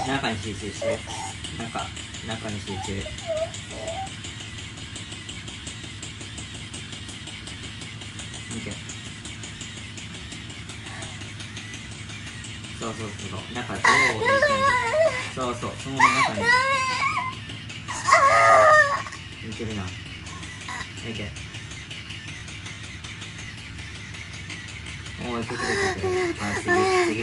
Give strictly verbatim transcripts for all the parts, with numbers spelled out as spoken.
中に集中して、中中に集中。見て。そうそうそう、中でそうそう、その中に見てるな。見て。おー、いけてるいけてる。あ、次次。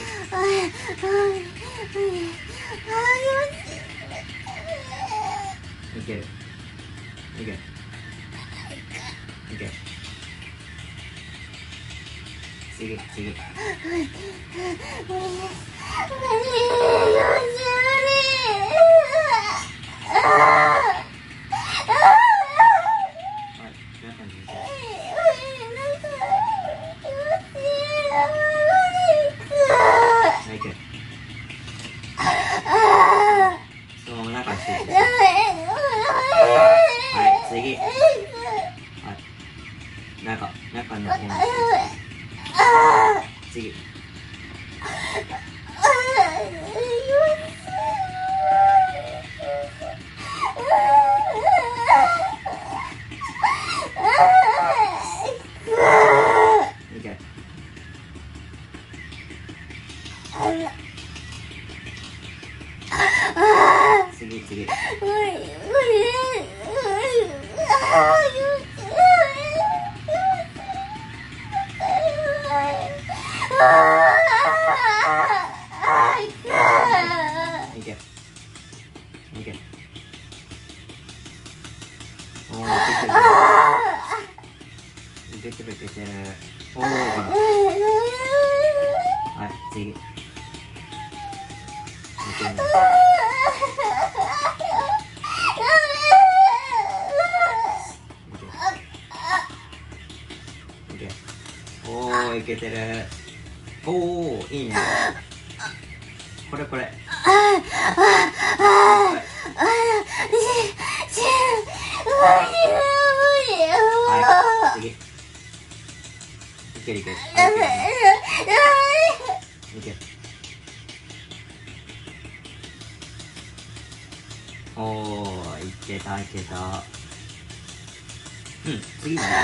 いけるいけるいける。次次。中、中の方に次。いけ。次次。いけいけ。おー、いけてるいけてるいけてる。おー、はい、次。いける。いけ。おー、いけてる。おー、いいね。これこれ。はい、次。いけるいける。いける。おー、いけたいけた。うん、次だね。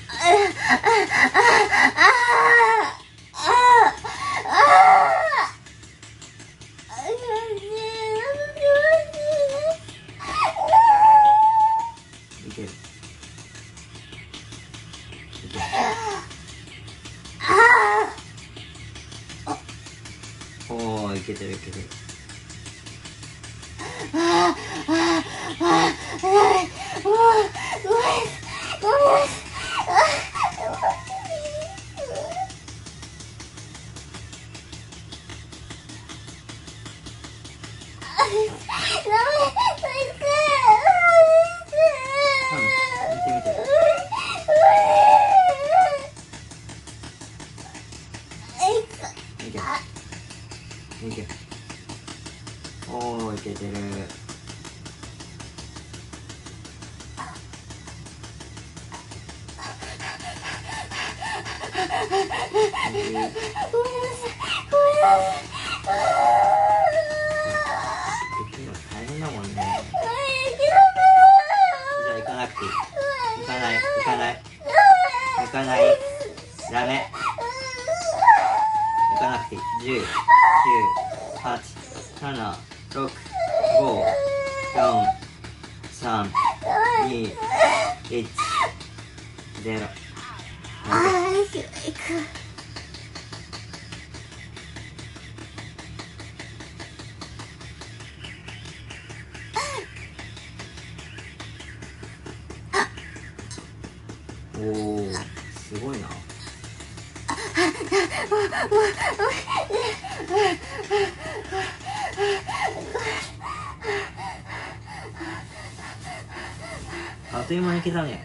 いける。いける。おー、いけてるいけてる。いけ。おー、いけてる。大変だもんね。じゃあ行かなくていい。行かない行かない行かない。ダメ。行かなくていい。じゅう、きゅう、はち、なな、ろく、ご、よん、さん、に、いち、ゼロ。おー、すごいな。あっという間に来たね。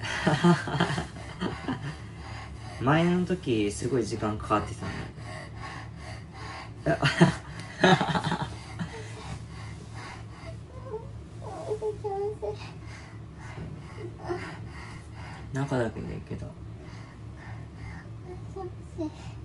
前の時すごい時間かかってたね。中だけでいいけど。